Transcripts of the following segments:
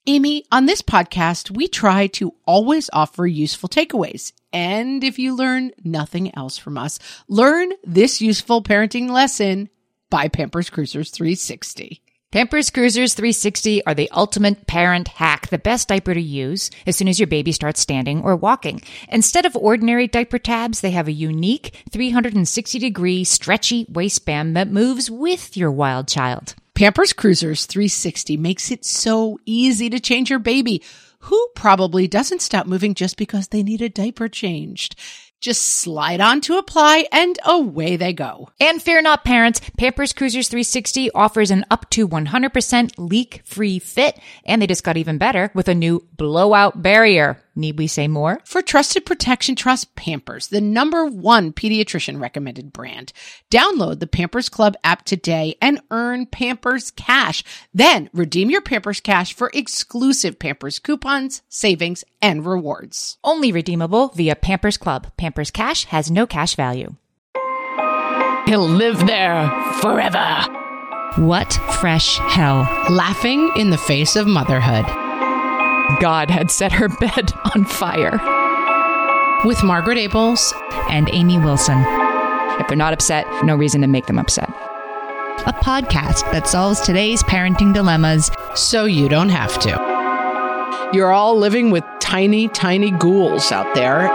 Amy, on this podcast, we try to always offer useful takeaways. And if you learn nothing else from us, learn this useful parenting lesson by Pampers Cruisers 360. Pampers Cruisers 360 are the ultimate parent hack, the best diaper to use as soon as your baby starts standing or walking. Instead of ordinary diaper tabs, they have a unique 360-degree stretchy waistband that moves with your wild child. Pampers Cruisers 360 makes it so easy to change your baby, who probably doesn't stop moving just because they need a diaper changed. Just slide on to apply and away they go. And fear not, parents, Pampers Cruisers 360 offers an up to 100% leak-free fit, and they just got even better with a new blowout barrier. Need we say more? For trusted protection, trust Pampers, the #1 pediatrician recommended brand. Download the Pampers Club app today and earn Pampers Cash. Then redeem your Pampers Cash for exclusive Pampers coupons, savings, and rewards. Only redeemable via Pampers Club. Pampers Cash has no cash value. He'll live there forever. What fresh hell? Laughing in the face of motherhood. God had set her bed on fire. With Margaret Abels and Amy Wilson. If they're not upset, no reason to make them upset. A podcast that solves today's parenting dilemmas so you don't have to. You're all living with tiny, tiny ghouls out there.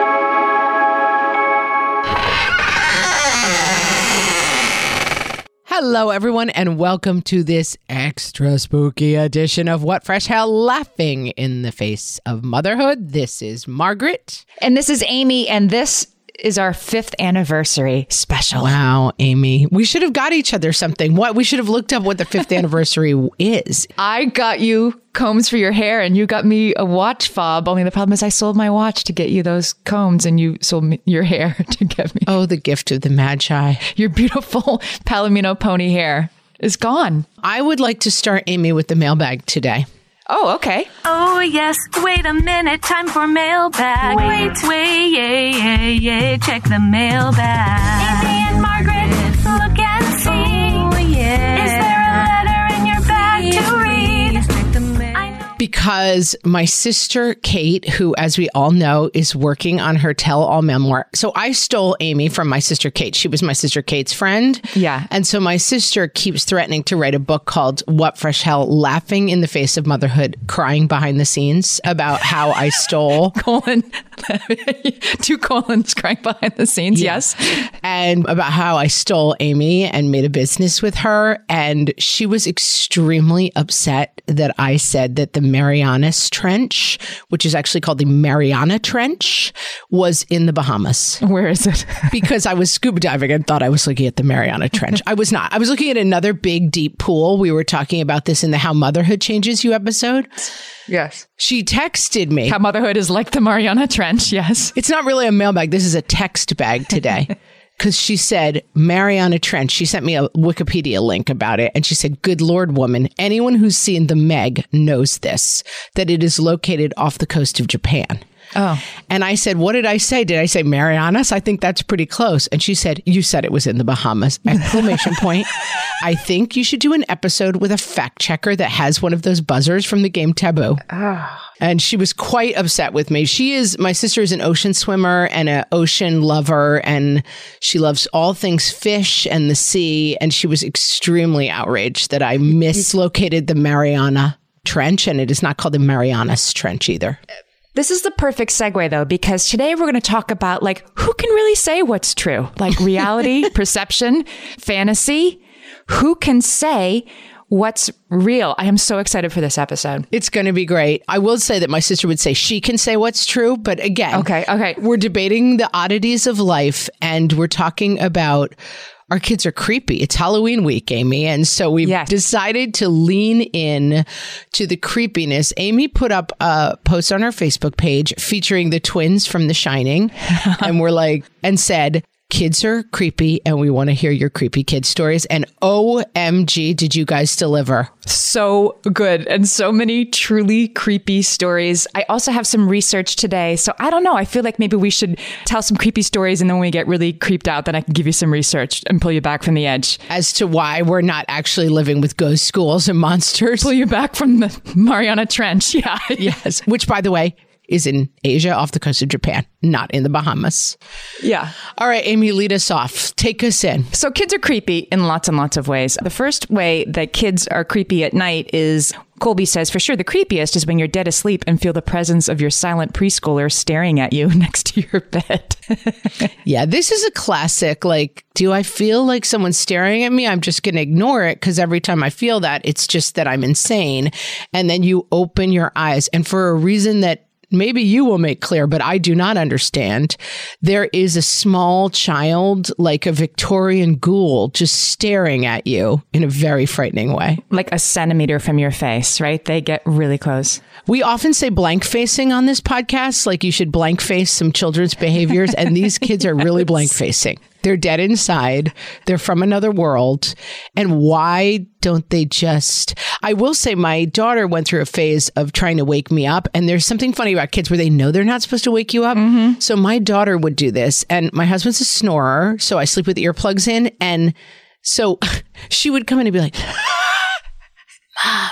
Hello, everyone, and welcome to this extra spooky edition of What Fresh Hell, Laughing in the Face of Motherhood. This is Margaret. And this is Amy, and this is our 5th anniversary special. Wow, Amy. We should have got each other something. What? We should have looked up what the 5th anniversary is. I got you combs for your hair, and you got me a watch fob. Only the problem is I sold my watch to get you those combs, and you sold me your hair to get me. Oh, the gift of the Magi. Your beautiful Palomino pony hair is gone. I would like to start, Amy, with the mailbag today. Oh, okay. Oh, yes. Wait a minute. Time for mailbag. Wait. Check the mailbag. Amy and Margaret, look and see. Oh, yeah. Is there a letter in your bag to read? Check the mail. Because my sister Kate, who, as we all know, is working on her tell-all memoir. So I stole Amy from my sister Kate. She was my sister Kate's friend. Yeah. And so my sister keeps threatening to write a book called What Fresh Hell, Laughing in the Face of Motherhood, Crying Behind the Scenes, about how I stole. Colon. 2 colons, crying behind the scenes. Yeah. Yes. And about how I stole Amy and made a business with her. And she was extremely upset that I said that the Marianas Trench, which is actually called the Mariana Trench, was in the Bahamas. Where is it? Because I was scuba diving and thought I was looking at the Mariana Trench. I was not. I was looking at another big, deep pool. We were talking about this in the How Motherhood Changes You episode. Yes. She texted me. How motherhood is like the Mariana Trench. Yes. It's not really a mailbag. This is a text bag today. Because she said, Mariana Trench, she sent me a Wikipedia link about it. And she said, good Lord, woman, anyone who's seen the Meg knows this, that it is located off the coast of Japan. Oh. And I said, what did I say? Did I say Marianas? I think that's pretty close. And she said, you said it was in the Bahamas. Exclamation point. I think you should do an episode with a fact checker that has one of those buzzers from the game Taboo. Oh. And she was quite upset with me. My sister is an ocean swimmer and an ocean lover, and she loves all things fish and the sea. And she was extremely outraged that I mislocated the Mariana Trench, and it is not called the Marianas Trench either. This is the perfect segue, though, because today we're going to talk about, who can really say what's true? Reality, perception, fantasy. Who can say what's real? I am so excited for this episode. It's going to be great. I will say that my sister would say she can say what's true. But again, okay. We're debating the oddities of life, and we're talking about our kids are creepy. It's Halloween week, Amy. And so we've decided to lean in to the creepiness. Amy put up a post on her Facebook page featuring the twins from The Shining. And and said, Kids are creepy, and we want to hear your creepy kid stories. And OMG, did you guys deliver? So good. And so many truly creepy stories. I also have some research today. So I don't know. I feel like maybe we should tell some creepy stories, and then when we get really creeped out, then I can give you some research and pull you back from the edge. As to why we're not actually living with ghost schools and monsters. Pull you back from the Mariana Trench. Yeah. Yes. Which, by the way, is in Asia off the coast of Japan, not in the Bahamas. Yeah. All right, Amy, lead us off. Take us in. So kids are creepy in lots and lots of ways. The first way that kids are creepy at night is, Colby says, for sure, the creepiest is when you're dead asleep and feel the presence of your silent preschooler staring at you next to your bed. Yeah, this is a classic. Like, do I feel like someone's staring at me? I'm just going to ignore it because every time I feel that, it's just that I'm insane. And then you open your eyes. And for a reason that maybe you will make clear, but I do not understand, there is a small child, like a Victorian ghoul, just staring at you in a very frightening way. Like a centimeter from your face, right? They get really close. We often say blank facing on this podcast, like you should blank face some children's behaviors. And these kids are really blank facing. They're dead inside. They're from another world. And why don't they just... I will say my daughter went through a phase of trying to wake me up. And there's something funny about kids where they know they're not supposed to wake you up. Mm-hmm. So my daughter would do this. And my husband's a snorer. So I sleep with earplugs in. And so she would come in and be like, Mom.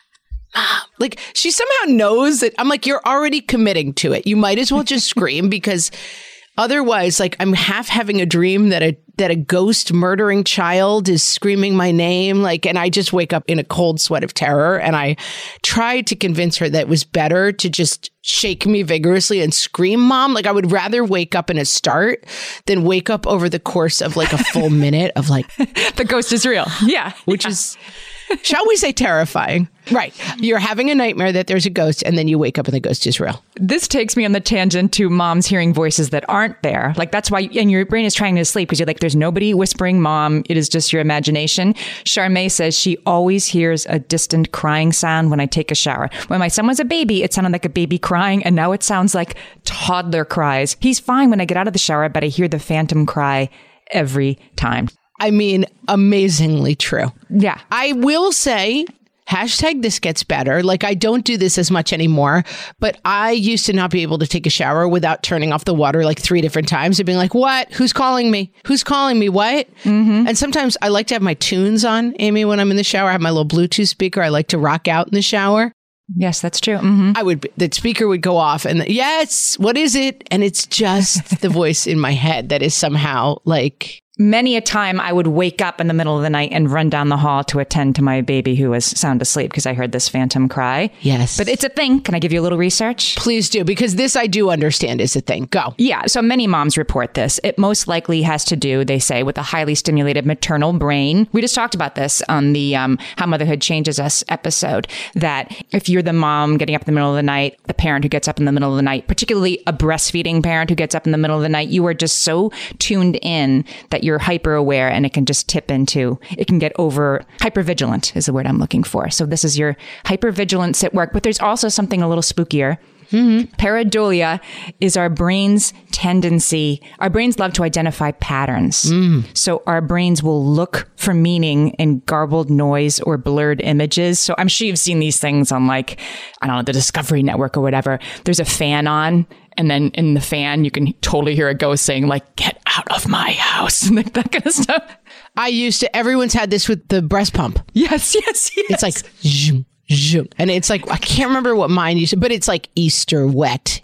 Like, she somehow knows that I'm like, you're already committing to it. You might as well just scream, because otherwise, like, I'm half having a dream that a ghost murdering child is screaming my name. Like, and I just wake up in a cold sweat of terror. And I tried to convince her that it was better to just shake me vigorously and scream, Mom. Like, I would rather wake up in a start than wake up over the course of like a full minute of like, the ghost is real. Yeah. Which is, shall we say, terrifying. Right. You're having a nightmare that there's a ghost, and then you wake up and the ghost is real. This takes me on the tangent to moms hearing voices that aren't there. Like, that's why, and your brain is trying to sleep because you're like, there's nobody whispering Mom. It is just your imagination. Charmaine says she always hears a distant crying sound when I take a shower. When my son was a baby, it sounded like a baby crying, and now it sounds like toddler cries. He's fine when I get out of the shower, but I hear the phantom cry every time. I mean, amazingly true. Yeah. I will say, hashtag this gets better. Like, I don't do this as much anymore, but I used to not be able to take a shower without turning off the water like 3 different times and being like, what? Who's calling me? Who's calling me? What? Mm-hmm. And sometimes I like to have my tunes on, Amy, when I'm in the shower. I have my little Bluetooth speaker. I like to rock out in the shower. Yes, that's true. Mm-hmm. The speaker would go off and yes, what is it? And it's just the voice in my head that is somehow like... Many a time I would wake up in the middle of the night and run down the hall to attend to my baby who was sound asleep because I heard this phantom cry. Yes. But it's a thing. Can I give you a little research? Please do, because this I do understand is a thing. Go. Yeah. So many moms report this. It most likely has to do, they say, with a highly stimulated maternal brain. We just talked about this on the How Motherhood Changes Us episode, that if you're the mom getting up in the middle of the night, the parent who gets up in the middle of the night, particularly a breastfeeding parent who gets up in the middle of the night, you are just so tuned in that you're hyper aware, and it can just tip into, it can get over, hypervigilant is the word I'm looking for. So this is your hypervigilance at work, but there's also something a little spookier. Mm-hmm. Pareidolia is our brain's tendency. Our brains love to identify patterns. So our brains will look for meaning in garbled noise or blurred images. So I'm sure you've seen these things on, like, I don't know, the Discovery Network or whatever. There's a fan on, and then in the fan, you can totally hear a ghost saying, like, get out of my house, and like that kind of stuff. Everyone's had this with the breast pump. Yes. It's like, zoom. And it's like, I can't remember what mine used to, but it's like Easter wet.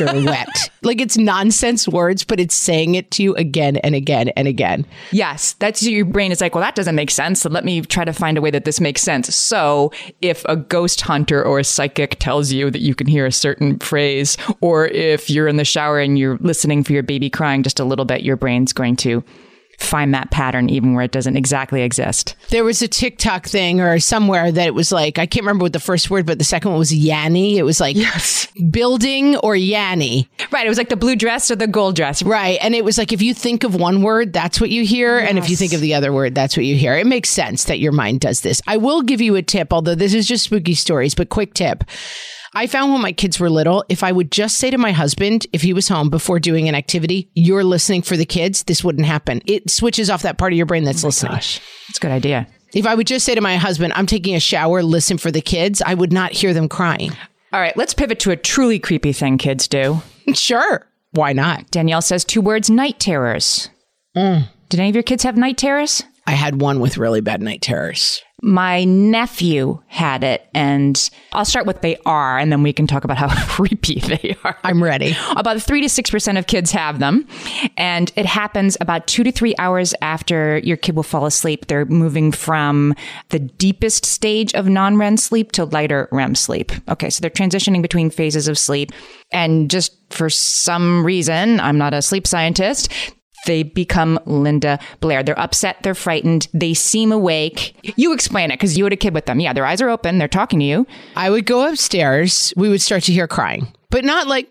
Like, it's nonsense words, but it's saying it to you again and again and again. Yes, that's your brain is like, well, that doesn't make sense. So let me try to find a way that this makes sense. So if a ghost hunter or a psychic tells you that you can hear a certain phrase, or if you're in the shower and you're listening for your baby crying just a little bit, your brain's going to find that pattern even where it doesn't exactly exist. There was a TikTok thing or somewhere that it was like, I can't remember what the first word, but the second one was Yanny. It was like, yes, building or Yanny. Right. It was like the blue dress or the gold dress. Right. And it was like, if you think of one word, that's what you hear. Yes. And if you think of the other word, that's what you hear. It makes sense that your mind does this. I will give you a tip, although this is just spooky stories, but quick tip. I found when my kids were little, if I would just say to my husband, if he was home before doing an activity, you're listening for the kids, this wouldn't happen. It switches off that part of your brain that's listening. Gosh, that's a good idea. If I would just say to my husband, I'm taking a shower, listen for the kids, I would not hear them crying. All right, let's pivot to a truly creepy thing kids do. Sure. Why not? Danielle says 2 words, night terrors. Did any of your kids have night terrors? I had one with really bad night terrors. My nephew had it, and I'll start with they are, and then we can talk about how creepy they are. I'm ready. About 3 to 6% of kids have them, and it happens about 2 to 3 hours after your kid will fall asleep. They're moving from the deepest stage of non-REM sleep to lighter REM sleep. Okay, so they're transitioning between phases of sleep, and just for some reason, I'm not a sleep scientist, they become Linda Blair. They're upset. They're frightened. They seem awake. You explain it because you had a kid with them. Yeah, their eyes are open. They're talking to you. I would go upstairs. We would start to hear crying, but not like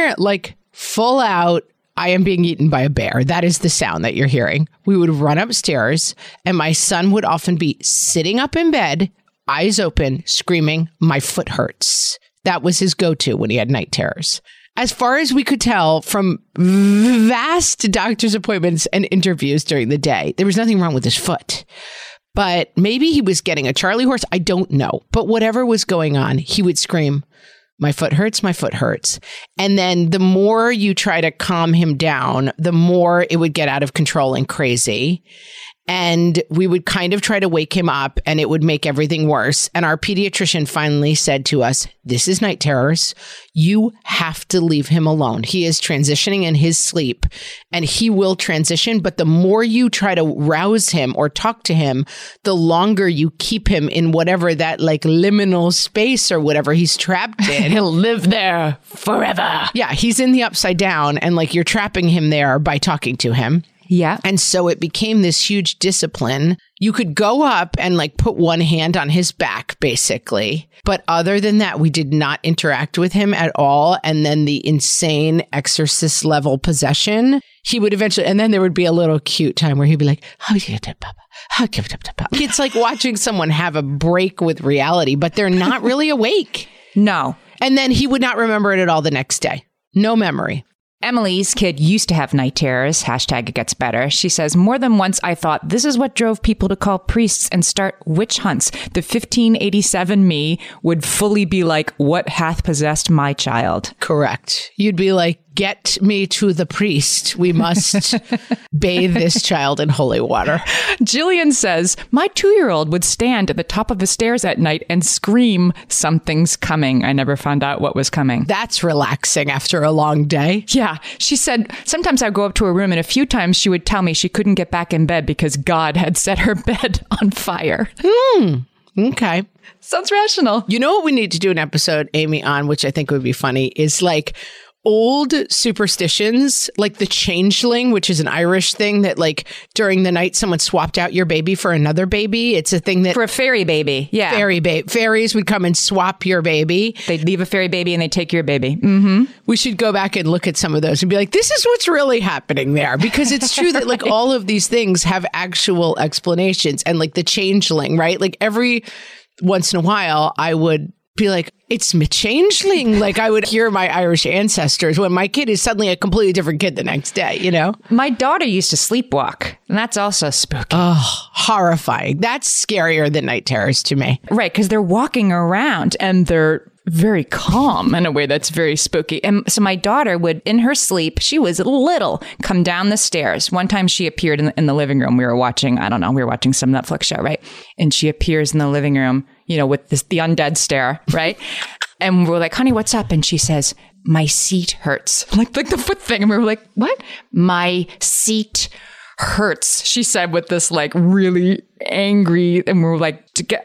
full out, I am being eaten by a bear. That is the sound that you're hearing. We would run upstairs, and my son would often be sitting up in bed, eyes open, screaming, my foot hurts. That was his go-to when he had night terrors. As far as we could tell from vast doctor's appointments and interviews during the day, there was nothing wrong with his foot. But maybe he was getting a Charlie horse. I don't know. But whatever was going on, he would scream, my foot hurts, my foot hurts. And then the more you try to calm him down, the more it would get out of control and crazy. And we would kind of try to wake him up, and it would make everything worse. And our pediatrician finally said to us, this is night terrors. You have to leave him alone. He is transitioning in his sleep, and he will transition. But the more you try to rouse him or talk to him, the longer you keep him in whatever that like liminal space or whatever he's trapped in. He'll live there forever. Yeah, he's in the upside down, and like you're trapping him there by talking to him. Yeah. And so it became this huge discipline. You could go up and like put one hand on his back, basically. But other than that, we did not interact with him at all. And then the insane exorcist level possession, he would eventually, and then there would be a little cute time where he'd be like, it's like watching someone have a break with reality, but they're not really awake. No. And then he would not remember it at all the next day. No memory. Emily's kid used to have night terrors. Hashtag it gets better. She says, more than once I thought this is what drove people to call priests and start witch hunts. The 1587 me would fully be like, what hath possessed my child? Correct. You'd be like, get me to the priest. We must bathe this child in holy water. Jillian says, my 2-year-old would stand at the top of the stairs at night and scream, something's coming. I never found out what was coming. That's relaxing after a long day. Yeah. She said, sometimes I'd go up to her room and a few times she would tell me she couldn't get back in bed because God had set her bed on fire. Okay. Sounds rational. You know what we need to do an episode, Amy, on, which I think would be funny, is like old superstitions, like the changeling, which is an Irish thing that like during the night someone swapped out your baby for another baby. It's a thing that For a fairy baby. Yeah. Fairies would come and swap your baby. They'd leave a fairy baby and they'd take your baby. We should go back and look at some of those and be like, this is what's really happening there. Because it's true that like all of these things have actual explanations, and like the changeling, right? Like every once in a while I would be like, it's me changeling. Like I would hear my Irish ancestors when my kid is suddenly a completely different kid the next day, you know? My daughter used to sleepwalk, and that's also spooky. Oh, horrifying. That's scarier than night terrors to me. Right, because they're walking around and they're very calm in a way that's very spooky. And so my daughter would, in her sleep, she was little, come down the stairs. One time she appeared in the living room. We were watching, I don't know, we were watching some Netflix show, right? And she appears in the living room, you know, with the undead stare, right? And we're like, honey, what's up? And she says, my seat hurts. Like the foot thing. And we were like, what? My seat hurts, she said with this like really angry, and we were like,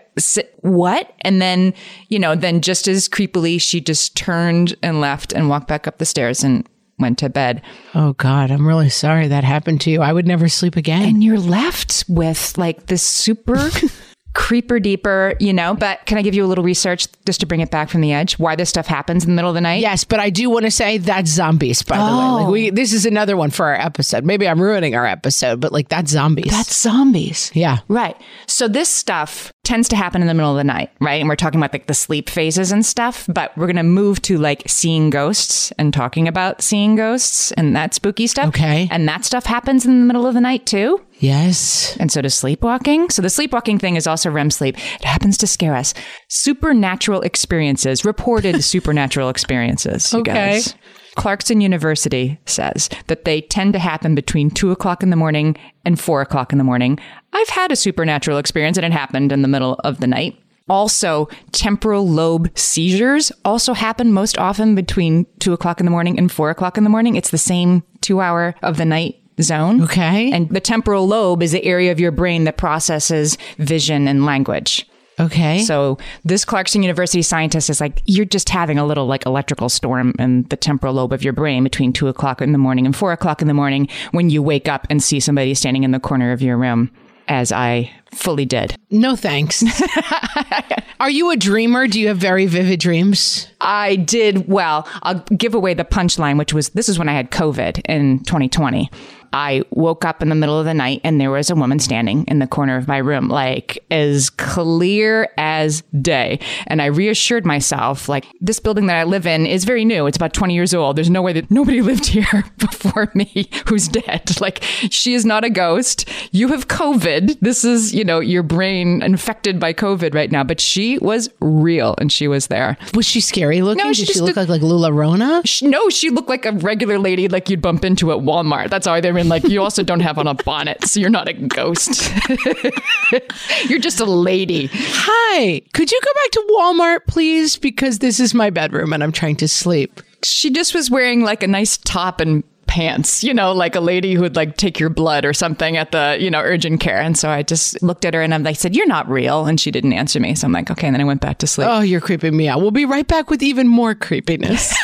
what? And then, you know, then just as creepily, she just turned and left and walked back up the stairs and went to bed. Oh God, I'm really sorry that happened to you. I would never sleep again. And you're left with like this super creeper deeper, you know, but can I give you a little research just to bring it back from the edge? Why this stuff happens in the middle of the night? Yes, but I do want to say that's zombies, by the way. Like this is another one for our episode. Maybe I'm ruining our episode, but like that's zombies. That's zombies. Yeah. Right. So this stuff tends to happen in the middle of the night, right? And we're talking about like the sleep phases and stuff, but we're going to move to like seeing ghosts and talking about seeing ghosts and that spooky stuff. Okay. And that stuff happens in the middle of the night too. Yes. And so does sleepwalking. So the sleepwalking thing is also REM sleep. It happens to scare us. Supernatural experiences, reported supernatural experiences, you guys. Clarkson University says that they tend to happen between 2 o'clock in the morning and 4 o'clock in the morning. I've had a supernatural experience and it happened in the middle of the night. Also, temporal lobe seizures also happen most often between 2 o'clock in the morning and 4 o'clock in the morning. It's the same 2 hour of the night zone. Okay. And the temporal lobe is the area of your brain that processes vision and language. Okay. So this Clarkson University scientist is like, you're just having a little like electrical storm in the temporal lobe of your brain between 2 o'clock in the morning and 4 o'clock in the morning when you wake up and see somebody standing in the corner of your room, as I fully did. No thanks. Are you a dreamer? Do you have very vivid dreams? I did. Well, I'll give away the punchline, which was, this is when I had COVID in 2020. I woke up in the middle of the night and there was a woman standing in the corner of my room, like as clear as day. And I reassured myself, like, this building that I live in is very new. It's about 20 years old. There's no way that nobody lived here before me who's dead. Like, she is not a ghost. You have COVID. This is, you know, your brain infected by COVID right now. But she was real and she was there. Was she scary looking? No, Did she look like Lula Rona? No, she looked like a regular lady like you'd bump into at Walmart. That's how they were. Like, you also don't have on a bonnet, so you're not a ghost. You're just a lady. Hi, could you go back to Walmart, please? Because this is my bedroom and I'm trying to sleep. She just was wearing like a nice top and pants, you know, like a lady who would like take your blood or something at the, you know, urgent care. And so I just looked at her and I said, you're not real. And she didn't answer me. So I'm like, okay. And then I went back to sleep. Oh, you're creeping me out. We'll be right back with even more creepiness.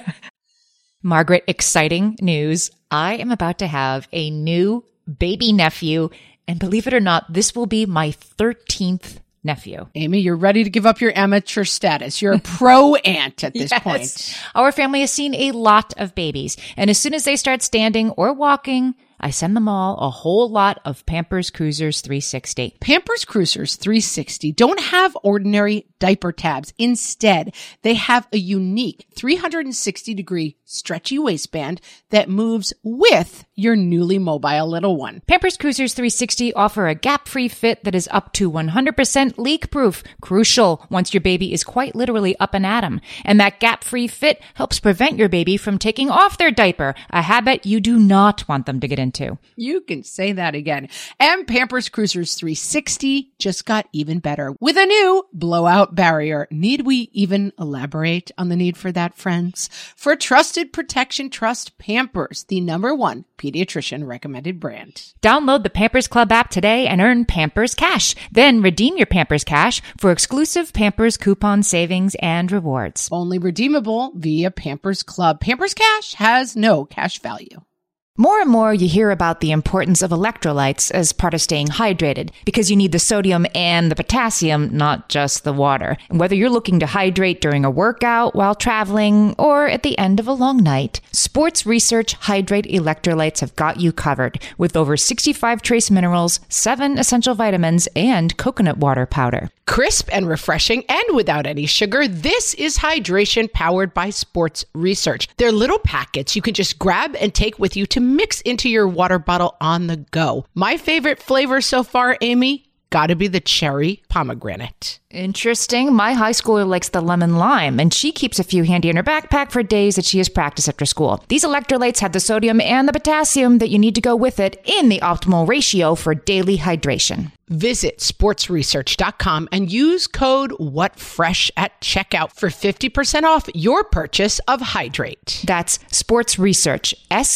Margaret, exciting news. I am about to have a new baby nephew. And believe it or not, this will be my 13th nephew. Amy, you're ready to give up your amateur status. You're a pro aunt at this point. Our family has seen a lot of babies. And as soon as they start standing or walking, I send them all a whole lot of Pampers Cruisers 360. Pampers Cruisers 360 don't have ordinary diaper tabs. Instead, they have a unique 360-degree stretchy waistband that moves with your newly mobile little one. Pampers Cruisers 360 offer a gap-free fit that is up to 100% leak-proof. Crucial once your baby is quite literally up and at 'em. And that gap-free fit helps prevent your baby from taking off their diaper, a habit you do not want them to get into. You can say that again. And Pampers Cruisers 360 just got even better with a new blowout barrier. Need we even elaborate on the need for that, friends? For trusted protection, trust Pampers, the #1 pediatrician recommended brand. Download the Pampers Club app today and earn Pampers Cash. Then redeem your Pampers Cash for exclusive Pampers coupon savings and rewards. Only redeemable via Pampers Club. Pampers Cash has no cash value. More and more you hear about the importance of electrolytes as part of staying hydrated because you need the sodium and the potassium, not just the water. And whether you're looking to hydrate during a workout, while traveling, or at the end of a long night, Sports Research Hydrate Electrolytes have got you covered with over 65 trace minerals, 7 essential vitamins, and coconut water powder. Crisp and refreshing and without any sugar, this is hydration powered by Sports Research. They're little packets you can just grab and take with you to mix into your water bottle on the go. My favorite flavor so far, Amy, gotta be the cherry pomegranate. Interesting. My high schooler likes the lemon lime, and she keeps a few handy in her backpack for days that she has practice after school. These electrolytes have the sodium and the potassium that you need to go with it in the optimal ratio for daily hydration. Visit sportsresearch.com and use code WhatFresh at checkout for 50% off your purchase of Hydrate. That's Sports Research,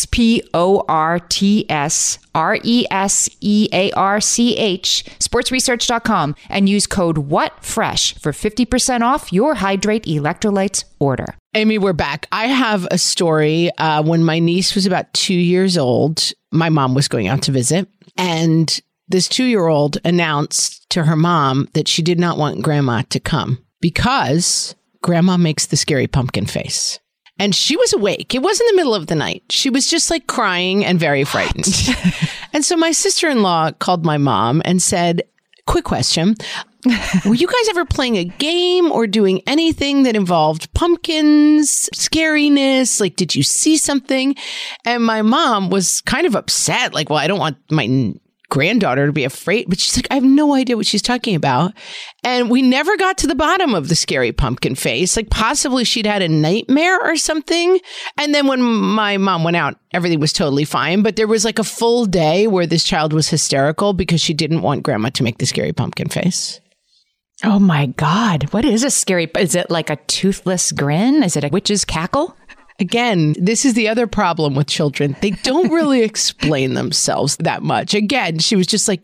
SportsResearch, sportsresearch.com, and use code WhatFresh for 50% off your Hydrate Electrolytes order. Amy, we're back. I have a story. When my niece was about 2 years old, my mom was going out to visit, and this 2-year-old announced to her mom that she did not want grandma to come because grandma makes the scary pumpkin face. And she was awake. It wasn't the middle of the night. She was just like crying and very frightened. And so my sister-in-law called my mom and said, quick question. Were you guys ever playing a game or doing anything that involved pumpkins, scariness? Like, did you see something? And my mom was kind of upset. Like, well, I don't want my granddaughter to be afraid. But she's like, I have no idea what she's talking about. And we never got to the bottom of the scary pumpkin face. Like, possibly she'd had a nightmare or something. And then when my mom went out, everything was totally fine. But there was like a full day where this child was hysterical because she didn't want grandma to make the scary pumpkin face. Oh my God. What is a scary? Is it like a toothless grin? Is it a witch's cackle? Again, this is the other problem with children. They don't really explain themselves that much. Again, she was just like,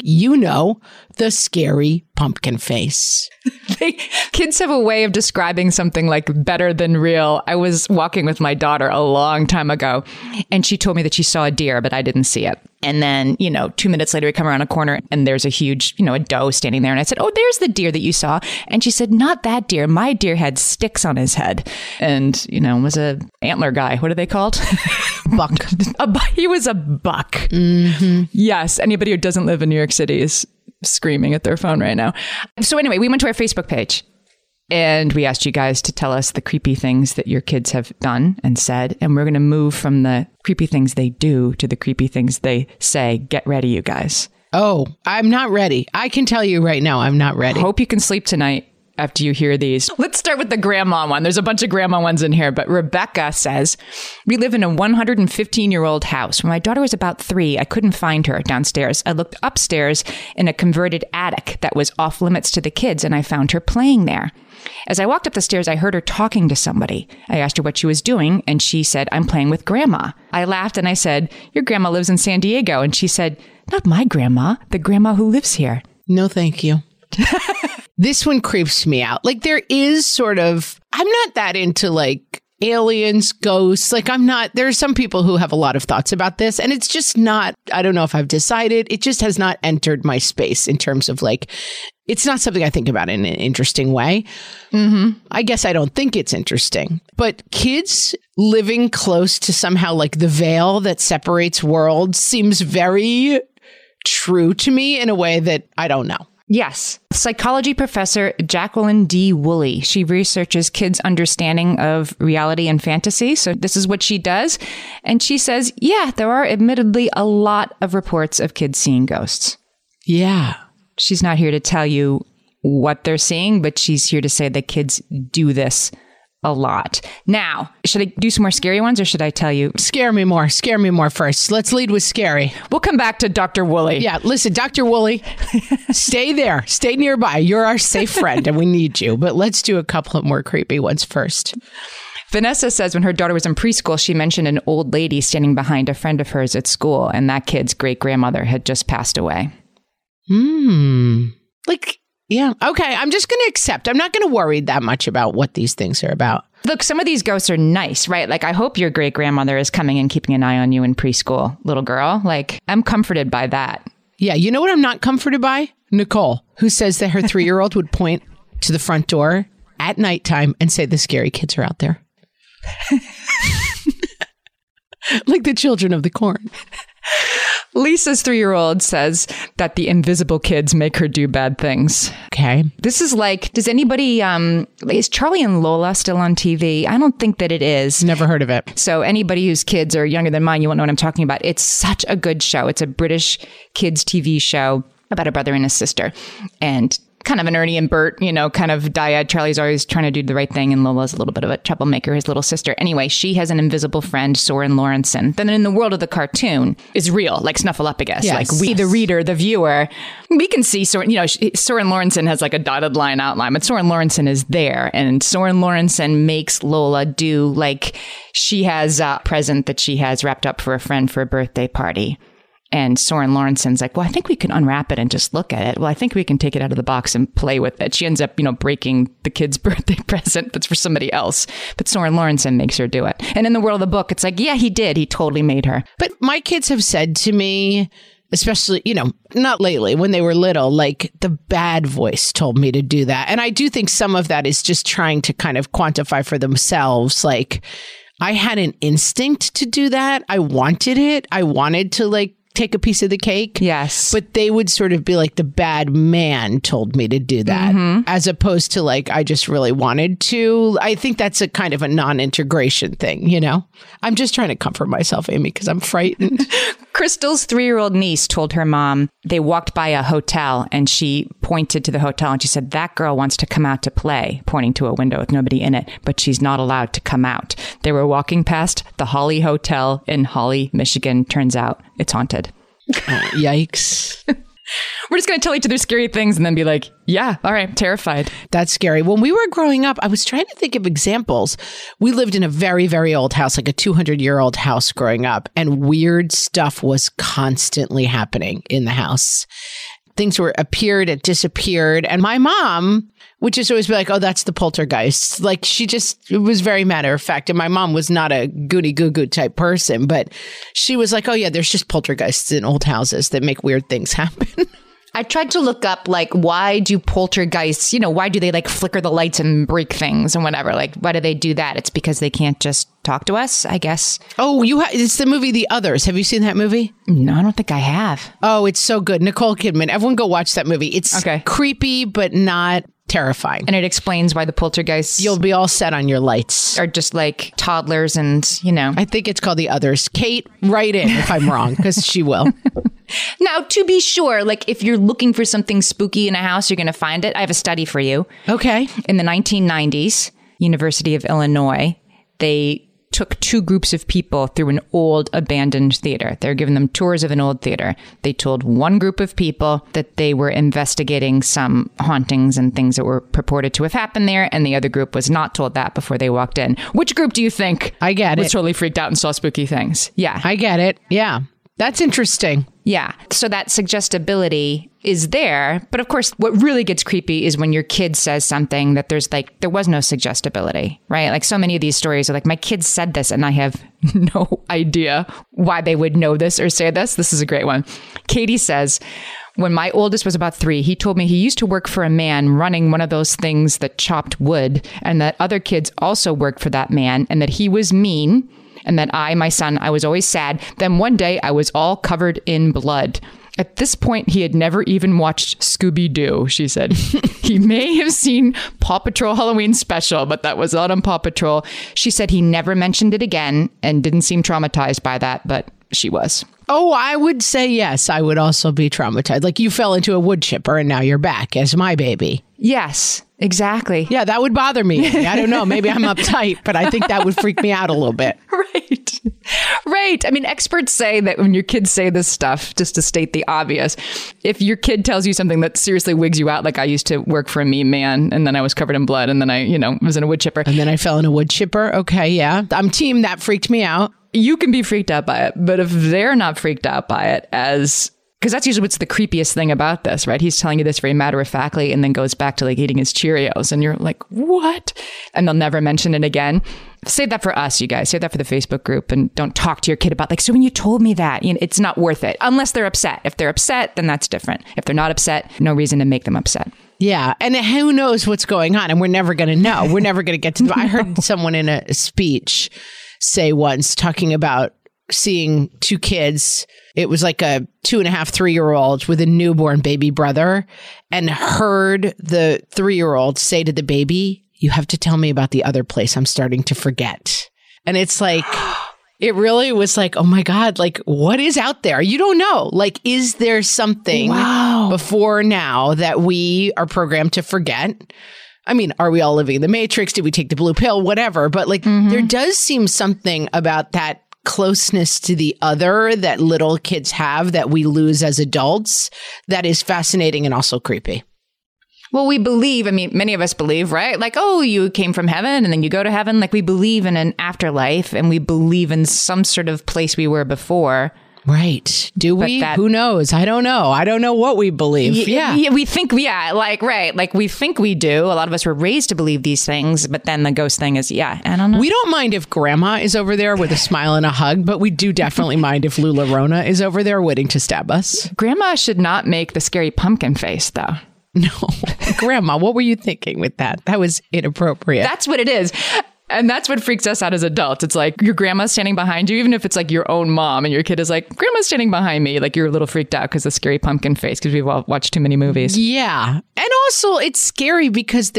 the scary pumpkin face. Kids have a way of describing something like better than real. I was walking with my daughter a long time ago, and she told me that she saw a deer, but I didn't see it. And then, 2 minutes later, we come around a corner and there's a huge, a doe standing there. And I said, oh, there's the deer that you saw. And she said, not that deer. My deer had sticks on his head and, was a antler guy. What are they called? Buck. He was a buck. Mm-hmm. Yes. Anybody who doesn't live in New York City is screaming at their phone right now. So anyway, we went to our Facebook page. And we asked you guys to tell us the creepy things that your kids have done and said. And we're going to move from the creepy things they do to the creepy things they say. Get ready, you guys. Oh, I'm not ready. I can tell you right now, I'm not ready. Hope you can sleep tonight after you hear these. Let's start with the grandma one. There's a bunch of grandma ones in here. But Rebecca says, we live in a 115-year-old house. When my daughter was about 3, I couldn't find her downstairs. I looked upstairs in a converted attic that was off limits to the kids, and I found her playing there. As I walked up the stairs, I heard her talking to somebody. I asked her what she was doing, and she said, I'm playing with grandma. I laughed and I said, your grandma lives in San Diego. And she said, not my grandma, the grandma who lives here. No, thank you. This one creeps me out. Like, there is sort of, I'm not that into like aliens, ghosts. Like, there are some people who have a lot of thoughts about this, and it's just not, I don't know if I've decided. It just has not entered my space in terms of like, it's not something I think about in an interesting way. Mm-hmm. I guess I don't think it's interesting. But kids living close to somehow like the veil that separates worlds seems very true to me in a way that I don't know. Yes. Psychology professor Jacqueline D. Woolley. She researches kids' understanding of reality and fantasy. So this is what she does. And she says, yeah, there are admittedly a lot of reports of kids seeing ghosts. Yeah. She's not here to tell you what they're seeing, but she's here to say that kids do this a lot. Now, should I do some more scary ones or should I tell you? Scare me more first. Let's lead with scary. We'll come back to Dr. Woolley. Yeah, listen, Dr. Woolley, stay there. Stay nearby. You're our safe friend and we need you. But let's do a couple of more creepy ones first. Vanessa says when her daughter was in preschool, she mentioned an old lady standing behind a friend of hers at school, and that kid's great-grandmother had just passed away. Yeah. Okay. I'm just going to accept. I'm not going to worry that much about what these things are about. Look, some of these ghosts are nice, right? Like, I hope your great-grandmother is coming and keeping an eye on you in preschool, little girl. Like, I'm comforted by that. Yeah. You know what I'm not comforted by? Nicole, who says that her 3-year-old would point to the front door at nighttime and say the scary kids are out there. Like the children of the corn. Lisa's 3-year-old says that the invisible kids make her do bad things. Okay. This is like, does anybody, is Charlie and Lola still on TV? I don't think that it is. Never heard of it. So anybody whose kids are younger than mine, you won't know what I'm talking about. It's such a good show. It's a British kids TV show about a brother and a sister. And kind of an Ernie and Bert, kind of dyad. Charlie's always trying to do the right thing, and Lola's a little bit of a troublemaker, his little sister. Anyway, she has an invisible friend, Soren Lorentzen. Then in the world of the cartoon is real, like Snuffleupagus. Yes. Like we, the reader, the viewer, we can see Soren, Soren Lorentzen has like a dotted line outline, but Soren Lorentzen is there. And Soren Lorentzen makes Lola do, like, she has a present that she has wrapped up for a friend for a birthday party. And Soren Lorenson's like, well, I think we can unwrap it and just look at it. Well, I think we can take it out of the box and play with it. She ends up, breaking the kid's birthday present that's for somebody else. But Soren Lorentzen makes her do it. And in the world of the book, it's like, yeah, he did. He totally made her. But my kids have said to me, especially, not lately, when they were little, like the bad voice told me to do that. And I do think some of that is just trying to kind of quantify for themselves, like, I had an instinct to do that. I wanted it. I wanted to take a piece of the cake. Yes. But they would sort of be like, the bad man told me to do that, as opposed to like, I just really wanted to. I think that's a kind of a non-integration thing, you know? I'm just trying to comfort myself, Amy, because I'm frightened. Crystal's 3-year-old niece told her mom they walked by a hotel and she pointed to the hotel and she said, that girl wants to come out to play, pointing to a window with nobody in it, but she's not allowed to come out. They were walking past the Holly Hotel in Holly, Michigan. Turns out it's haunted. Yikes. We're just going to tell each other scary things and then be like, yeah, all right, terrified. That's scary. When we were growing up, I was trying to think of examples. We lived in a very, very old house, like a 200-year-old house growing up, and weird stuff was constantly happening in the house. Things appeared, it disappeared. And my mom would just always be like, oh, that's the poltergeist. Like it was very matter of fact. And my mom was not a goody goo goo type person, but she was like, oh yeah, there's just poltergeists in old houses that make weird things happen. I tried to look up, like, why do poltergeists, why do they like flicker the lights and break things and whatever? Like, why do they do that? It's because they can't just talk to us, I guess. Oh, it's the movie The Others. Have you seen that movie? No, I don't think I have. Oh, it's so good. Nicole Kidman. Everyone go watch that movie. It's creepy, but not terrifying. And it explains why the poltergeists... You'll be all set on your lights. ...are just like toddlers and, I think it's called The Others. Kate, write in if I'm wrong, because she will. Now, to be sure, like if you're looking for something spooky in a house, you're going to find it. I have a study for you. Okay. In the 1990s, University of Illinois, they took 2 groups of people through an old abandoned theater. They were giving them tours of an old theater. They told one group of people that they were investigating some hauntings and things that were purported to have happened there, and the other group was not told that before they walked in. Which group do you think was totally freaked out and saw spooky things? Yeah. I get it. Yeah. That's interesting. Yeah. So that suggestibility is there. But of course, what really gets creepy is when your kid says something that there was no suggestibility, right? Like so many of these stories are like, my kid said this and I have no idea why they would know this or say this. This is a great one. Katie says, when my oldest was about 3, he told me he used to work for a man running one of those things that chopped wood, and that other kids also worked for that man, and that he was mean. And that my son, I was always sad. Then one day I was all covered in blood. At this point, he had never even watched Scooby-Doo, she said. He may have seen Paw Patrol Halloween Special, but that was not on Paw Patrol. She said he never mentioned it again and didn't seem traumatized by that, but she was. Oh, I would say yes. I would also be traumatized. Like you fell into a wood chipper and now you're back as my baby. Yes, exactly. Yeah, that would bother me. I don't know. Maybe I'm uptight, but I think that would freak me out a little bit. Right. Right. I mean, experts say that when your kids say this stuff, just to state the obvious, if your kid tells you something that seriously wigs you out, like I used to work for a mean man and then I was covered in blood and then I, was in a wood chipper. And then I fell in a wood chipper. Okay, yeah. I'm team that freaked me out. You can be freaked out by it, but if they're not freaked out by it because that's usually what's the creepiest thing about this, right? He's telling you this very matter-of-factly and then goes back to like eating his Cheerios and you're like, what? And they'll never mention it again. Save that for us, you guys. Save that for the Facebook group and don't talk to your kid about like, so when you told me that, it's not worth it unless they're upset. If they're upset, then that's different. If they're not upset, no reason to make them upset. Yeah. And who knows what's going on? And we're never going to know. We're never going to get to I heard someone in a speech say once talking about seeing 2 kids. It was like a 2.5, 3-year-old with a newborn baby brother, and heard the 3-year-old say to the baby, you have to tell me about the other place I'm starting to forget. And it's like, it really was like, oh my God, like what is out there? You don't know. Like, is there something before now that we are programmed to forget? I mean, are we all living in the Matrix? Did we take the blue pill? Whatever. But like, there does seem something about that closeness to the other that little kids have that we lose as adults that is fascinating and also creepy. Well, we believe, many of us believe, right? Like, oh, you came from heaven and then you go to heaven. Like we believe in an afterlife and we believe in some sort of place we were before. Right. Do we? Who knows? I don't know. I don't know what we believe. Yeah. We think, right. Like we think we do. A lot of us were raised to believe these things, but then the ghost thing is, I don't know. We don't mind if grandma is over there with a smile and a hug, but we do definitely mind if Lula Rona is over there waiting to stab us. Grandma should not make the scary pumpkin face, though. No. Grandma, what were you thinking with that? That was inappropriate. That's what it is. And that's what freaks us out as adults. It's like your grandma's standing behind you, even if it's like your own mom and your kid is like, grandma's standing behind me. Like you're a little freaked out because of scary pumpkin face because we've all watched too many movies. Yeah. And also it's scary because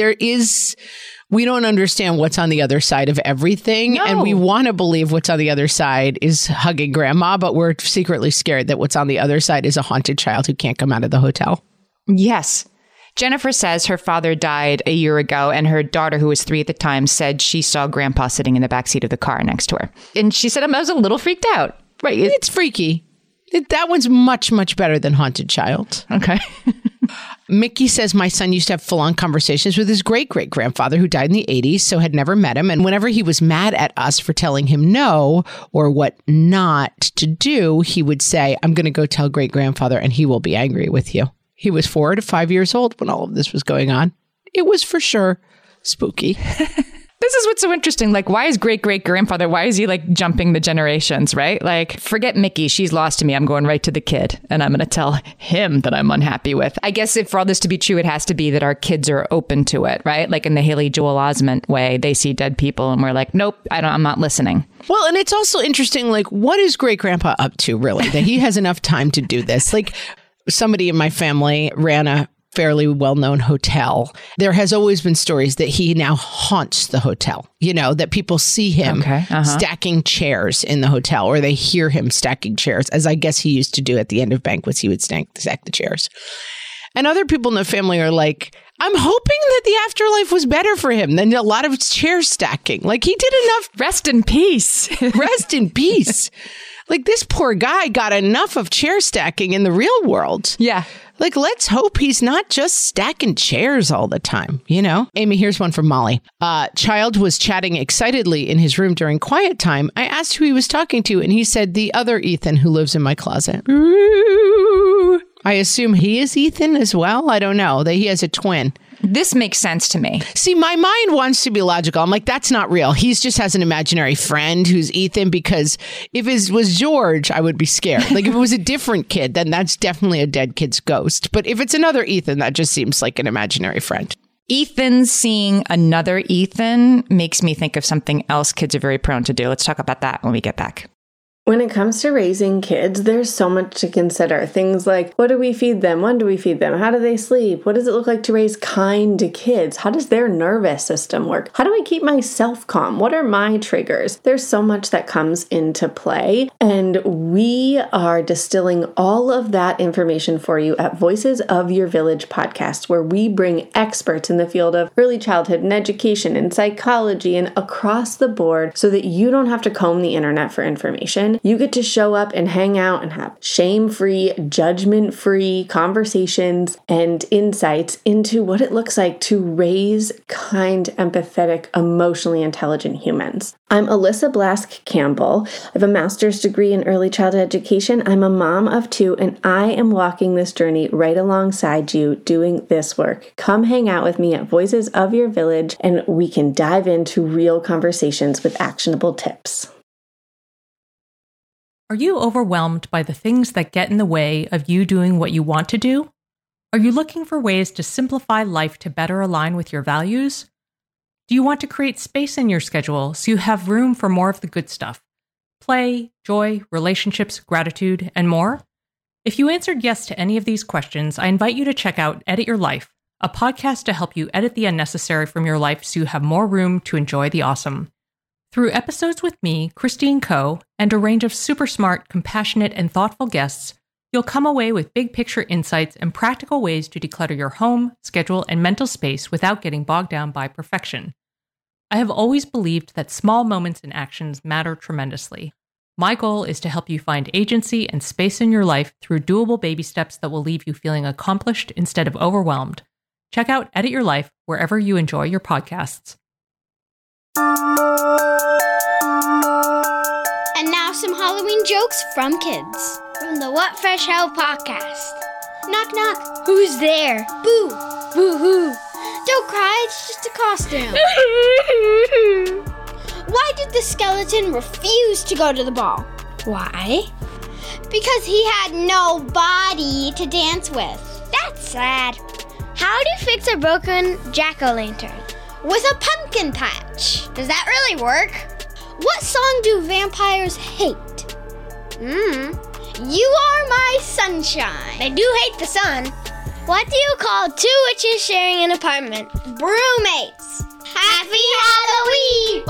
we don't understand what's on the other side of everything. No. And we want to believe what's on the other side is hugging grandma, but we're secretly scared that what's on the other side is a haunted child who can't come out of the hotel. Yes. Jennifer says her father died a year ago and her daughter, who was 3 at the time, said she saw grandpa sitting in the backseat of the car next to her. And she said I was a little freaked out. Right. It's freaky. That one's much, much better than haunted child. Okay. Mickey says my son used to have full-on conversations with his great-great-grandfather who died in the 80s, so had never met him. And whenever he was mad at us for telling him no or what not to do, he would say, I'm going to go tell great-grandfather and he will be angry with you. He was 4 to 5 years old when all of this was going on. It was for sure spooky. This is what's so interesting. Like, why is great-great-grandfather, why is he like jumping the generations, right? Like, forget Mickey. She's lost to me. I'm going right to the kid and I'm going to tell him that I'm unhappy with. I guess if for all this to be true, it has to be that our kids are open to it, right? Like in the Haley Joel Osment way, they see dead people and we're like, nope, I'm not listening. Well, and it's also interesting, like, what is great-grandpa up to, really, that he has enough time to do this? Like, somebody in my family ran a fairly well-known hotel. There has always been stories that he now haunts the hotel, that people see him stacking chairs in the hotel, or they hear him stacking chairs, as I guess he used to do at the end of banquets. He would stack the chairs. And other people in the family are like, I'm hoping that the afterlife was better for him than a lot of chair stacking. Like, he did enough. Rest in peace. Rest in peace. Like, this poor guy got enough of chair stacking in the real world. Yeah. Like, let's hope he's not just stacking chairs all the time, Amy, here's one from Molly. Child was chatting excitedly in his room during quiet time. I asked who he was talking to, and he said, the other Ethan who lives in my closet. Ooh. I assume he is Ethan as well. I don't know. That he has a twin. This makes sense to me. See, my mind wants to be logical. I'm like, that's not real. He just has an imaginary friend who's Ethan, because if it was George, I would be scared. Like, if it was a different kid, then that's definitely a dead kid's ghost. But if it's another Ethan, that just seems like an imaginary friend. Ethan seeing another Ethan makes me think of something else kids are very prone to do. Let's talk about that when we get back. When it comes to raising kids, there's so much to consider. Things like, what do we feed them? When do we feed them? How do they sleep? What does it look like to raise kind kids? How does their nervous system work? How do I keep myself calm? What are my triggers? There's so much that comes into play, and we are distilling all of that information for you at Voices of Your Village podcast, where we bring experts in the field of early childhood and education and psychology and across the board so that you don't have to comb the internet for information. You get to show up and hang out and have shame-free, judgment-free conversations and insights into what it looks like to raise kind, empathetic, emotionally intelligent humans. I'm Alyssa Blask Campbell. I have a master's degree in early childhood education. I'm a mom of 2, and I am walking this journey right alongside you doing this work. Come hang out with me at Voices of Your Village, and we can dive into real conversations with actionable tips. Are you overwhelmed by the things that get in the way of you doing what you want to do? Are you looking for ways to simplify life to better align with your values? Do you want to create space in your schedule so you have room for more of the good stuff? Play, joy, relationships, gratitude, and more? If you answered yes to any of these questions, I invite you to check out Edit Your Life, a podcast to help you edit the unnecessary from your life so you have more room to enjoy the awesome. Through episodes with me, Christine Coe, and a range of super smart, compassionate, and thoughtful guests, you'll come away with big picture insights and practical ways to declutter your home, schedule, and mental space without getting bogged down by perfection. I have always believed that small moments and actions matter tremendously. My goal is to help you find agency and space in your life through doable baby steps that will leave you feeling accomplished instead of overwhelmed. Check out Edit Your Life wherever you enjoy your podcasts. And now some Halloween jokes from kids. From the What Fresh Hell podcast. Knock knock. Who's there? Boo. Boo hoo. Don't cry, it's just a costume. Why did the skeleton refuse to go to the ball? Why? Because he had no body to dance with. That's sad. How do you fix a broken jack-o'-lantern? With a pumpkin patch. witch. Does that really work? What song do vampires hate? You are my sunshine. They do hate the sun. What do you call two witches sharing an apartment? Broommates. Happy Halloween!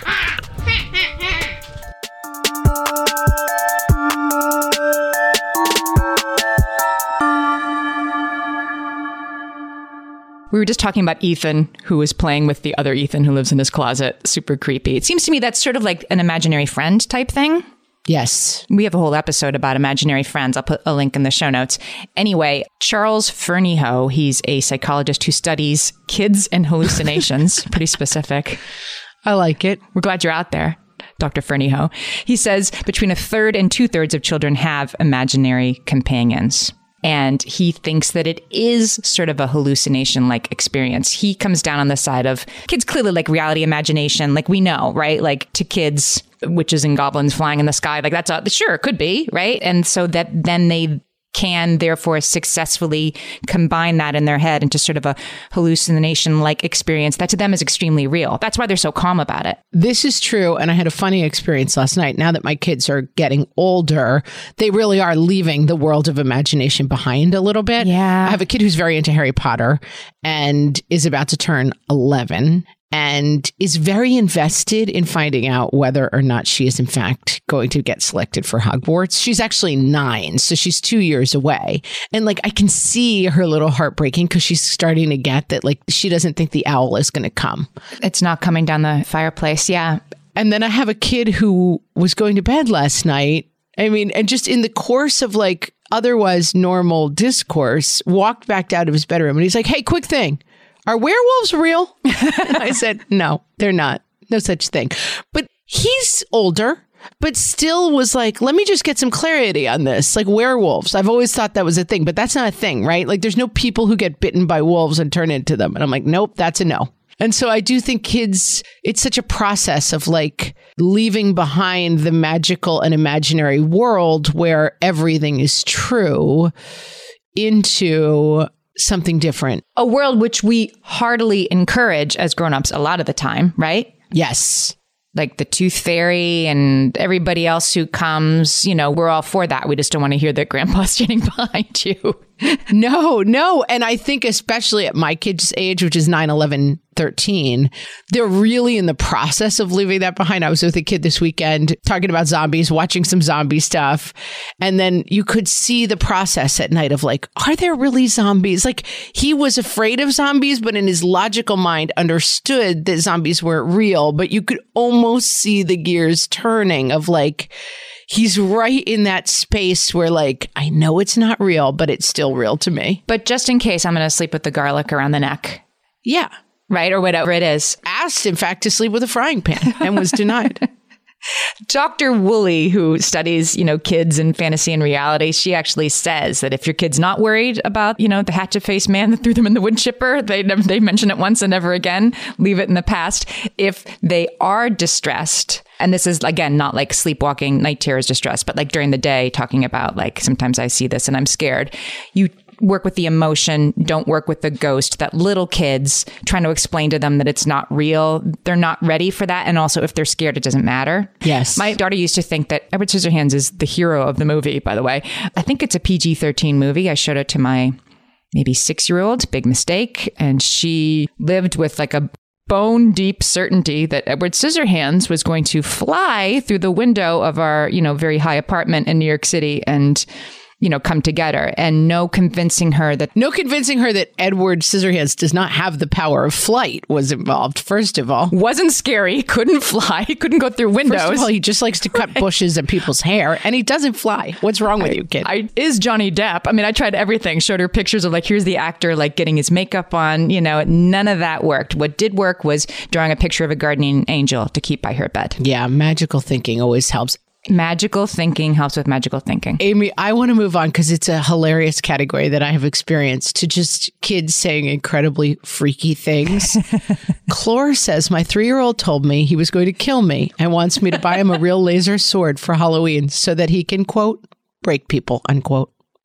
We were just talking about Ethan, who was playing with the other Ethan who lives in his closet. Super creepy. It seems to me that's sort of like an imaginary friend type thing. Yes. We have a whole episode about imaginary friends. I'll put a link in the show notes. Anyway, Charles Fernyhough, he's a psychologist who studies kids and hallucinations. Pretty specific. I like it. We're glad you're out there, Dr. Fernyhough. He says between 1/3 and 2/3 of children have imaginary companions. And he thinks that it is sort of a hallucination-like experience. He comes down on the side of kids clearly like reality imagination, like we know, right? Like to kids, witches and goblins flying in the sky, like that's sure, it could be, right? And so that then they can therefore successfully combine that in their head into sort of a hallucination-like experience that to them is extremely real. That's why they're so calm about it. This is true. And I had a funny experience last night. Now that my kids are getting older, they really are leaving the world of imagination behind a little bit. Yeah. I have a kid who's very into Harry Potter and is about to turn 11. And is very invested in finding out whether or not she is in fact going to get selected for Hogwarts. She's actually 9, so she's 2 years away. And like I can see her little heart breaking because she's starting to get that like she doesn't think the owl is going to come. It's not coming down the fireplace. Yeah. And then I have a kid who was going to bed last night. I mean, and just in the course of like otherwise normal discourse, walked back out of his bedroom and he's like, hey, quick thing. Are werewolves real? And I said, no, they're not. No such thing. But he's older, but still was like, let me just get some clarity on this. Like werewolves. I've always thought that was a thing, but that's not a thing, right? Like there's no people who get bitten by wolves and turn into them. And I'm like, nope, that's a no. And so I do think kids, it's such a process of like leaving behind the magical and imaginary world where everything is true into something different. A world which we heartily encourage as grown-ups a lot of the time, right? Yes. Like the Tooth Fairy and everybody else who comes, you know, we're all for that. We just don't want to hear that grandpa's standing behind you. No. And I think especially at my kids' age, which is 9, 11, 13, they're really in the process of leaving that behind. I was with a kid this weekend talking about zombies, watching some zombie stuff. And then you could see the process at night of like, are there really zombies? Like he was afraid of zombies, but in his logical mind understood that zombies weren't real. But you could almost see the gears turning of like, he's right in that space where like, I know it's not real, but it's still real to me. But just in case, I'm going to sleep with the garlic around the neck. Yeah. Right? Or whatever it is. Asked, in fact, to sleep with a frying pan and was denied. Dr. Woolley, who studies, you know, kids and fantasy and reality, she actually says that if your kid's not worried about, you know, the hatchet-faced man that threw them in the wood chipper, they mention it once and never again, leave it in the past. If they are distressed, and this is, again, not like sleepwalking, night terrors distress, but like during the day, talking about like, sometimes I see this and I'm scared. You work with the emotion, don't work with the ghost. That little kids, trying to explain to them that it's not real, they're not ready for that. And also, if they're scared, it doesn't matter. Yes. My daughter used to think that Edward Scissorhands is the hero of the movie, by the way. I think it's a PG-13 movie. I showed it to my maybe 6-year-old, big mistake. And she lived with like a bone deep certainty that Edward Scissorhands was going to fly through the window of our, you know, very high apartment in New York City and, you know, come to get her. And no convincing her that Edward Scissorhands does not have the power of flight was involved, first of all. Wasn't scary, couldn't fly, couldn't go through windows. First of all, he just likes to cut bushes and people's hair, and he doesn't fly. What's wrong with you, kid? Is Johnny Depp. I mean, I tried everything, showed her pictures of like, here's the actor, like getting his makeup on, you know, none of that worked. What did work was drawing a picture of a guardian angel to keep by her bed. Yeah, magical thinking always helps. Magical thinking helps with magical thinking. Amy, I want to move on because it's a hilarious category that I have experienced to just kids saying incredibly freaky things. Clore says, my 3-year-old told me he was going to kill me and wants me to buy him a real laser sword for Halloween so that he can, quote, break people, unquote.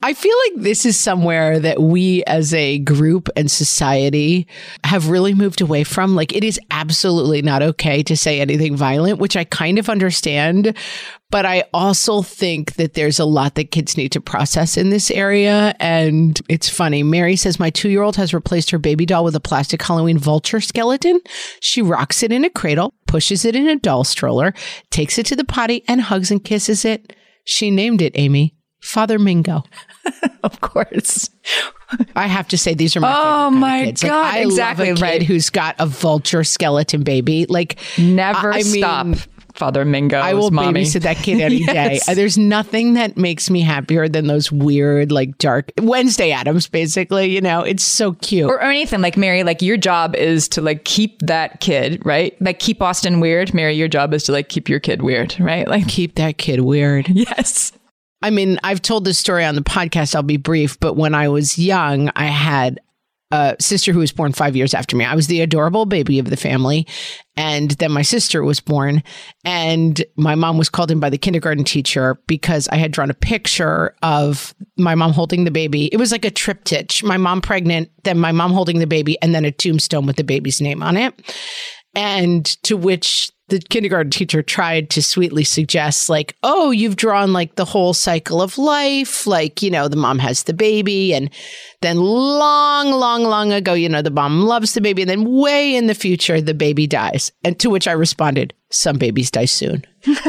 I feel like this is somewhere that we as a group and society have really moved away from. Like, it is absolutely not okay to say anything violent, which I kind of understand. But I also think that there's a lot that kids need to process in this area. And it's funny. Mary says, my 2-year-old has replaced her baby doll with a plastic Halloween vulture skeleton. She rocks it in a cradle, pushes it in a doll stroller, takes it to the potty, and hugs and kisses it. She named it, Amy, Father Mingo. Of course. I have to say, these are my favorite kind my of kids. Like, God, I exactly love a kid right. who's got a vulture skeleton baby. Like, Never I mean, stop. Father Mingo's I will mommy. babysit that kid any Yes. day. There's nothing that makes me happier than those weird, like, dark Wednesday Addams, basically. You know, it's so cute. Or anything like Mary, like your job is to like keep that kid, right? Like keep Austin weird. Mary, your job is to like keep your kid weird, right? Like Keep that kid weird. yes. I mean, I've told this story on the podcast. I'll be brief. But when I was young, I had a sister who was born 5 years after me. I was the adorable baby of the family. And then my sister was born. And my mom was called in by the kindergarten teacher because I had drawn a picture of my mom holding the baby. It was like a triptych. My mom pregnant, then my mom holding the baby, and then a tombstone with the baby's name on it. And to which the kindergarten teacher tried to sweetly suggest, like, oh, you've drawn like the whole cycle of life. Like, you know, the mom has the baby, and then long ago, you know, the mom loves the baby, and then way in the future, the baby dies. And to which I responded, some babies die soon.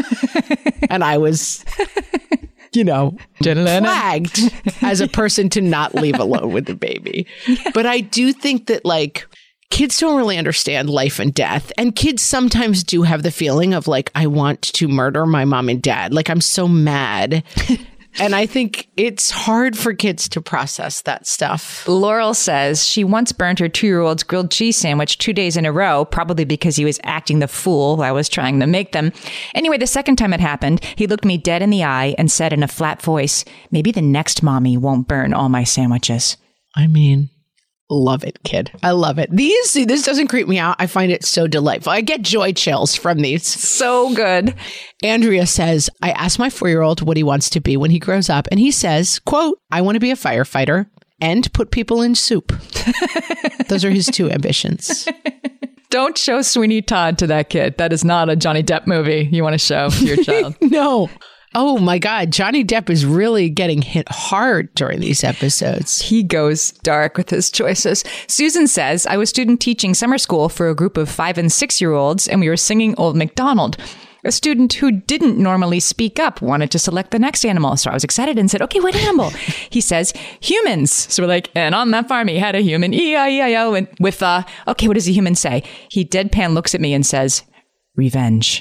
And I was, you know, flagged as a person to not leave alone with the baby. But I do think that, like, kids don't really understand life and death. And kids sometimes do have the feeling of like, I want to murder my mom and dad. Like, I'm so mad. And I think it's hard for kids to process that stuff. Laurel says she once burned her 2-year-old's grilled cheese sandwich 2 days in a row, probably because he was acting the fool while I was trying to make them. Anyway, the second time it happened, he looked me dead in the eye and said in a flat voice, maybe the next mommy won't burn all my sandwiches. I mean, love it, kid. I love it. This doesn't creep me out. I find it so delightful. I get joy chills from these. So good. Andrea says, I asked my 4-year-old what he wants to be when he grows up. And he says, quote, I want to be a firefighter and put people in soup. Those are his 2 ambitions. Don't show Sweeney Todd to that kid. That is not a Johnny Depp movie you want to show to your child. No. Oh my God. Johnny Depp is really getting hit hard during these episodes. He goes dark with his choices. Susan says, I was student teaching summer school for a group of 5 and 6-year-olds, and we were singing Old MacDonald. A student who didn't normally speak up wanted to select the next animal. So I was excited and said, okay, what animal? He says, humans. So we're like, and on that farm, he had a human, E-I-E-I-O, and with, okay, what does a human say? He deadpan looks at me and says, revenge.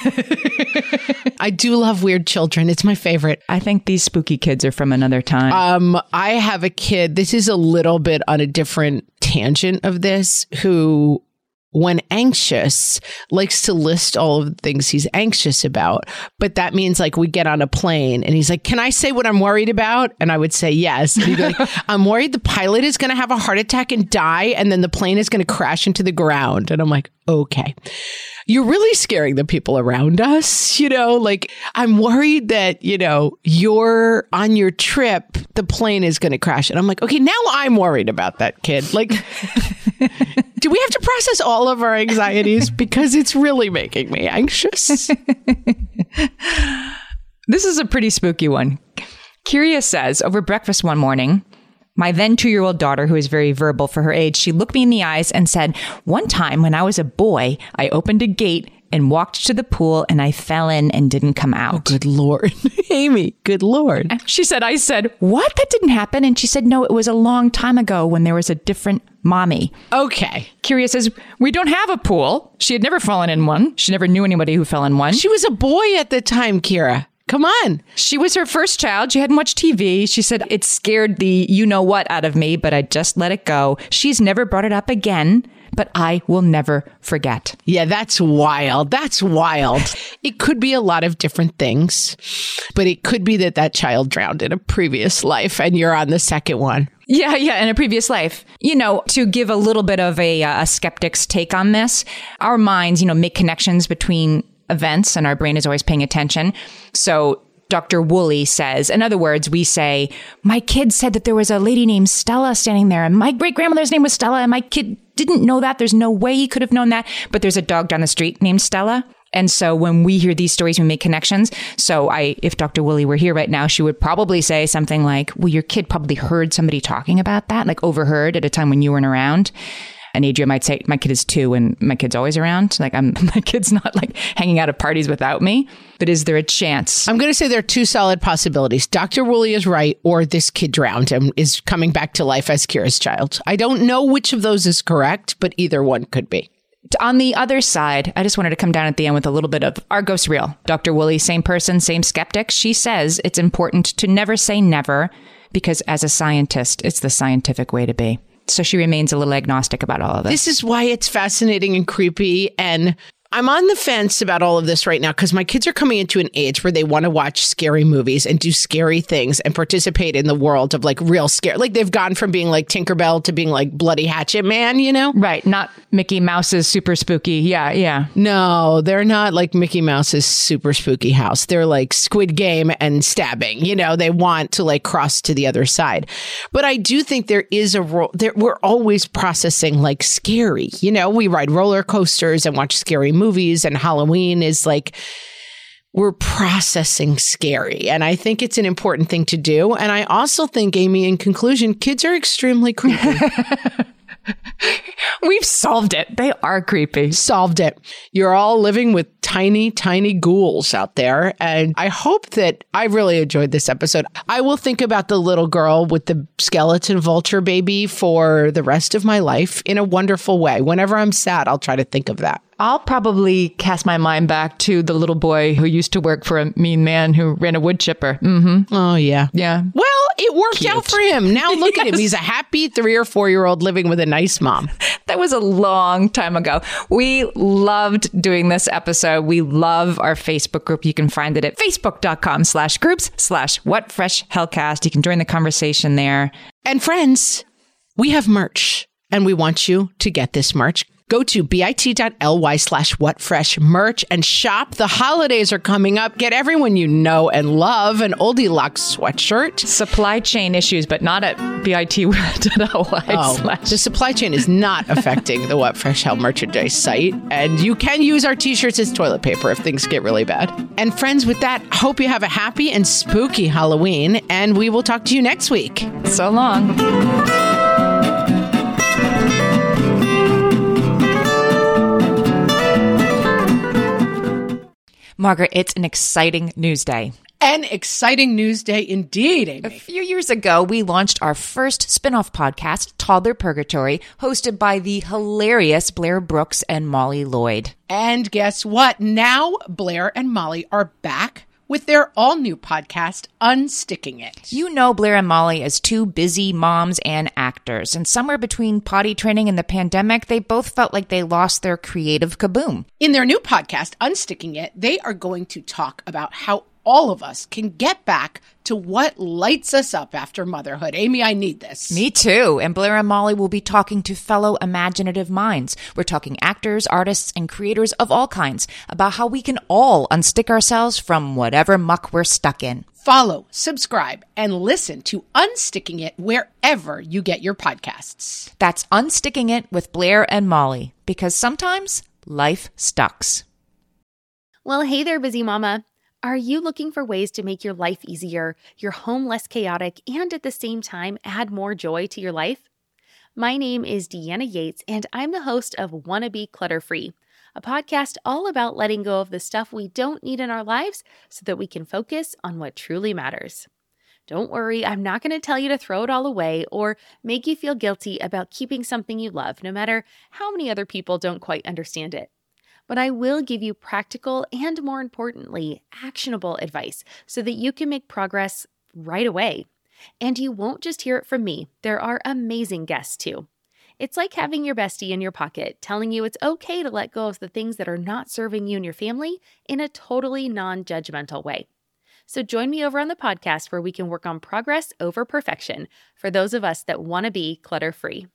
I do love weird children. It's my favorite. I think these spooky kids are from another time. I have a kid. This is a little bit on a different tangent of this, who, when anxious, likes to list all of the things he's anxious about. But that means, like, we get on a plane and he's like, can I say what I'm worried about? And I would say yes. And he'd be like, I'm worried the pilot is going to have a heart attack and die, and then the plane is going to crash into the ground. And I'm like, okay. You're really scaring the people around us. You know, like, I'm worried that, you know, you're on your trip, the plane is going to crash. And I'm like, okay, now I'm worried about that kid. Like, do we have to process all of our anxieties? Because it's really making me anxious. This is a pretty spooky one. Kyria says, over breakfast one morning, my then 2-year-old daughter, who is very verbal for her age, she looked me in the eyes and said, one time when I was a boy, I opened a gate and walked to the pool and I fell in and didn't come out. Oh, good Lord. Amy, good Lord. She said, I said, what? That didn't happen. And she said, no, it was a long time ago when there was a different mommy. Okay. Kyria says, we don't have a pool. She had never fallen in one. She never knew anybody who fell in one. She was a boy at the time, Kira. Come on. She was her first child. She hadn't watched TV. She said, it scared the you-know-what out of me, but I just let it go. She's never brought it up again, but I will never forget. Yeah, that's wild. That's wild. It could be a lot of different things, but it could be that that child drowned in a previous life and you're on the second one. Yeah, in a previous life. You know, to give a little bit of a skeptic's take on this, our minds, you know, make connections between events and our brain is always paying attention. So Dr. Woolley says. In other words, we say, my kid said that there was a lady named Stella standing there, and my great-grandmother's name was Stella, and my kid didn't know that. There's no way he could have known that. But there's a dog down the street named Stella. And so when we hear these stories, we make connections. So if Dr. Woolley were here right now, she would probably say something like, well, your kid probably heard somebody talking about that, like overheard at a time when you weren't around. And Adria might say, my kid is 2 and my kid's always around. Like my kid's not like hanging out at parties without me. But is there a chance? I'm going to say there are 2 solid possibilities. Dr. Woolley is right, or this kid drowned and is coming back to life as Kira's child. I don't know which of those is correct, but either one could be. On the other side, I just wanted to come down at the end with a little bit of our ghost real. Dr. Woolley, same person, same skeptic. She says it's important to never say never because as a scientist, it's the scientific way to be. So she remains a little agnostic about all of this. This is why it's fascinating and creepy. And I'm on the fence about all of this right now because my kids are coming into an age where they want to watch scary movies and do scary things and participate in the world of like real scare. Like they've gone from being like Tinkerbell to being like Bloody Hatchet Man, you know? Right. Not Mickey Mouse's super spooky. Yeah. No, they're not like Mickey Mouse's super spooky house. They're like Squid Game and stabbing. You know, they want to like cross to the other side. But I do think there is a role there. We're always processing like scary. You know, we ride roller coasters and watch scary movies, and Halloween is like, we're processing scary. And I think it's an important thing to do. And I also think, Amy, in conclusion, kids are extremely creepy. We've solved it. They are creepy. Solved it. You're all living with tiny, tiny ghouls out there. And I hope that I really enjoyed this episode. I will think about the little girl with the skeleton vulture baby for the rest of my life in a wonderful way. Whenever I'm sad, I'll try to think of that. I'll probably cast my mind back to the little boy who used to work for a mean man who ran a wood chipper. Mm-hmm. Oh, yeah. Yeah. Well, it worked out for him. Now look at him. He's a happy 3 or 4-year-old living with a nice mom. That was a long time ago. We loved doing this episode. We love our Facebook group. You can find it at facebook.com/groups/whatfreshhellcast. You can join the conversation there. And friends, we have merch and we want you to get this merch. Go to bit.ly/whatfreshmerch and shop. The holidays are coming up. Get everyone you know and love an Oldie Locks sweatshirt. Supply chain issues, but not at bit.ly. The supply chain is not affecting the What Fresh Hell merchandise site. And you can use our t-shirts as toilet paper if things get really bad. And friends, with that, hope you have a happy and spooky Halloween. And we will talk to you next week. So long. Margaret, it's an exciting news day. An exciting news day indeed, Amy. A few years ago, we launched our first spin-off podcast, Toddler Purgatory, hosted by the hilarious Blair Brooks and Molly Lloyd. And guess what? Now Blair and Molly are back with their all-new podcast, Unsticking It. You know Blair and Molly as 2 busy moms and actors, and somewhere between potty training and the pandemic, they both felt like they lost their creative kaboom. In their new podcast, Unsticking It, they are going to talk about how all of us can get back to what lights us up after motherhood. Amy, I need this. Me too. And Blair and Molly will be talking to fellow imaginative minds. We're talking actors, artists, and creators of all kinds about how we can all unstick ourselves from whatever muck we're stuck in. Follow, subscribe, and listen to Unsticking It wherever you get your podcasts. That's Unsticking It with Blair and Molly, because sometimes life sucks. Well, hey there, busy mama. Are you looking for ways to make your life easier, your home less chaotic, and at the same time add more joy to your life? My name is Deanna Yates, and I'm the host of Wanna Be Clutter Free, a podcast all about letting go of the stuff we don't need in our lives so that we can focus on what truly matters. Don't worry, I'm not going to tell you to throw it all away or make you feel guilty about keeping something you love, no matter how many other people don't quite understand it. But I will give you practical and, more importantly, actionable advice so that you can make progress right away. And you won't just hear it from me. There are amazing guests too. It's like having your bestie in your pocket telling you it's okay to let go of the things that are not serving you and your family in a totally non-judgmental way. So join me over on the podcast where we can work on progress over perfection for those of us that want to be clutter-free.